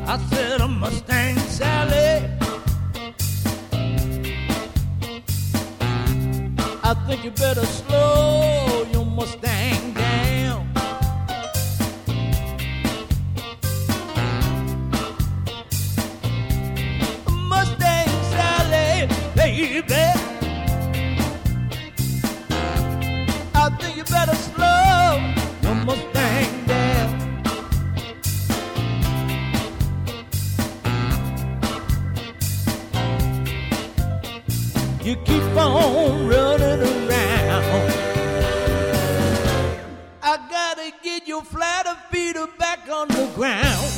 I said a Mustang Sally. I think you better slow your Mustang down. Mustang Sally, baby, I think you better slow your Mustang down. You keep on running around. I gotta get your flatter feet back on the ground.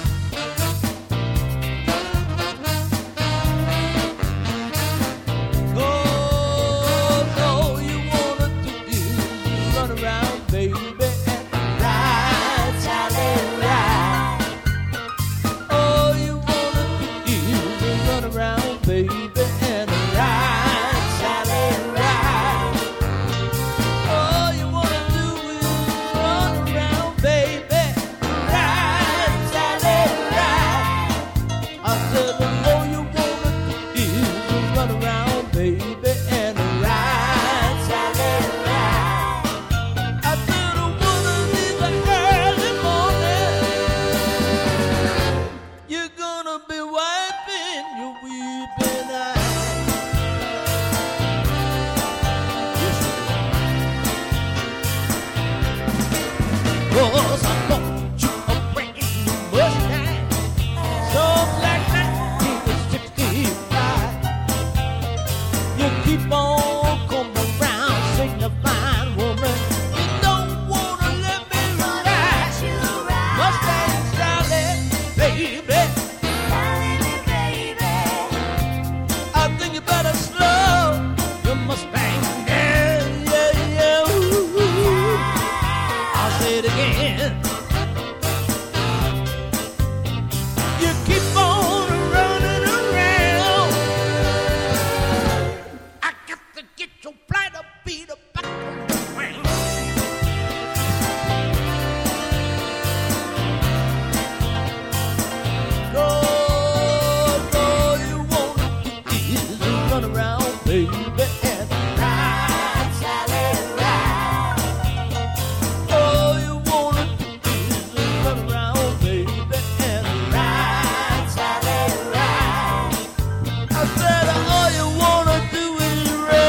Oh, all you wanna do is run around, baby, and ride, Sally, ride. All you wanna do is run around, baby, and ride, Sally, ride. All you wanna do is run around, baby, ride, Sally, ride. I said all you wanna do is run around, baby, and ride, Sally, ride. I said one of these early morning, you're gonna be wiping your weeping eyes. Cause I bought you a brand new Mustang, so black 1965. You keep on coming around, signifying, woman, you don't wanna let me ride. Mustang Sally, baby, I think you better slow your Mustang down, yeah, yeah, ooh. I'll say it again. You keep on running around. I got to get your flight feet back on the ground. All you wanna do is run around, baby, and ride, Sally, ride. All you wanna do is run around, baby, and ride, Sally, ride. I said all you wanna do is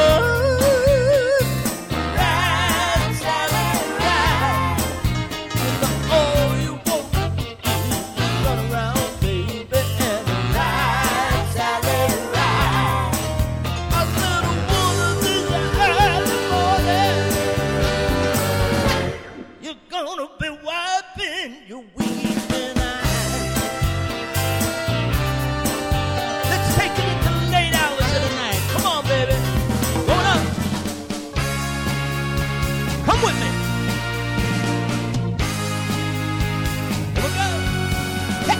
ride, Sally, ride. All you wanna do is run around, baby, and ride, Sally, ride. I said one of these early mornings, you're gonna be wiping your weeping eyes. Let's take it into the late hours of the night. Come on, baby. Going up. Come with me. Here we go. Hey.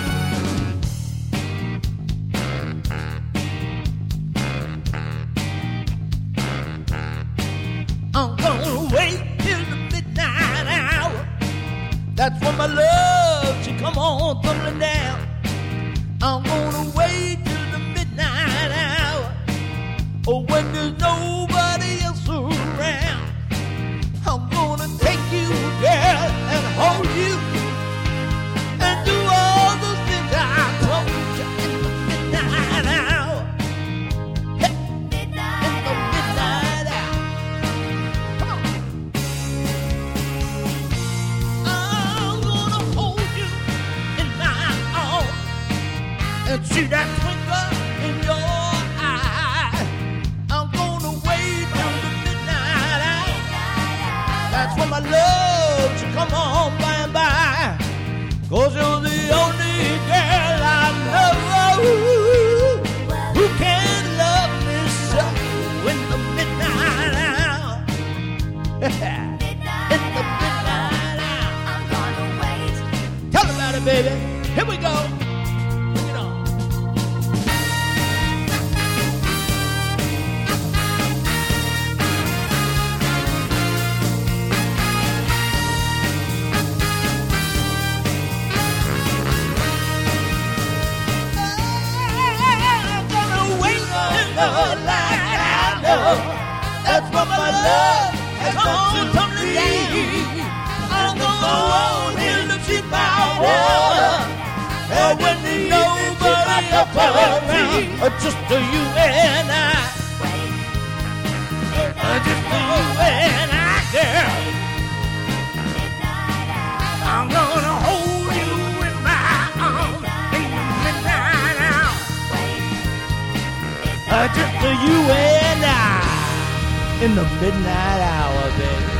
I'm gonna wait till the midnight hour. That's when my love should come on tumbling down. I'm gonna wait till the midnight hour. Oh, when there's nobody else around. I'm gonna take you, girl, and hold you, and do all the things I told you in the midnight hour. Hey, in the midnight hour. Come on. I'm gonna hold you in my arms and see that twinkle in your eye. I'm gonna wait till the midnight hour. That's when my love should come on by and by. 'Cause you're the only girl I know who can love me so in the midnight hour. In the midnight hour. Tell about it, baby. Here we go. Bring it on. That's what my love has done to me. I'm gonna hold in the deep hour. And when there's nobody else around, just to you and I. Just to you and I, girl. I'm gonna hold you in my arms in the midnight hour. Just to you and I in the midnight hour, baby.